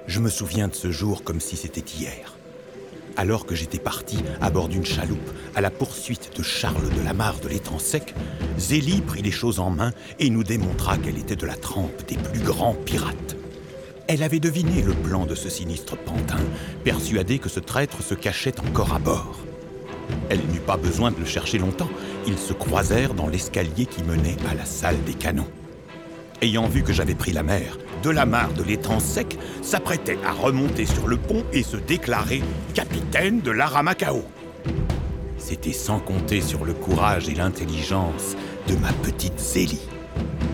Je me souviens de ce jour comme si c'était hier. Alors que j'étais parti à bord d'une chaloupe à la poursuite de Charles de Lamarre de l'Étang Sec, Zélie prit les choses en main et nous démontra qu'elle était de la trempe des plus grands pirates. Elle avait deviné le plan de ce sinistre pantin, persuadée que ce traître se cachait encore à bord. Elle n'eut pas besoin de le chercher longtemps, ils se croisèrent dans l'escalier qui menait à la salle des canons. Ayant vu que j'avais pris la mer, de Lamarre de l'Étang Sec s'apprêtait à remonter sur le pont et se déclarer capitaine de l'Aramacao. C'était sans compter sur le courage et l'intelligence de ma petite Zélie.